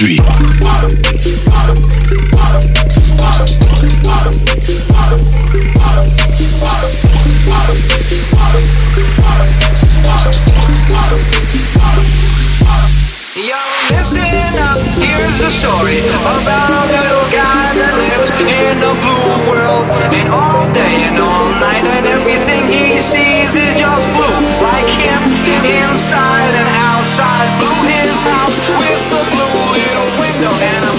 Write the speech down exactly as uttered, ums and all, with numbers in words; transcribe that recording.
street. Yo, listen up, here's a story about a little guy that lives in a blue world. And all day and all night and everything he sees is just blue. Like him, inside and outside. Blew his house with a blue little window and a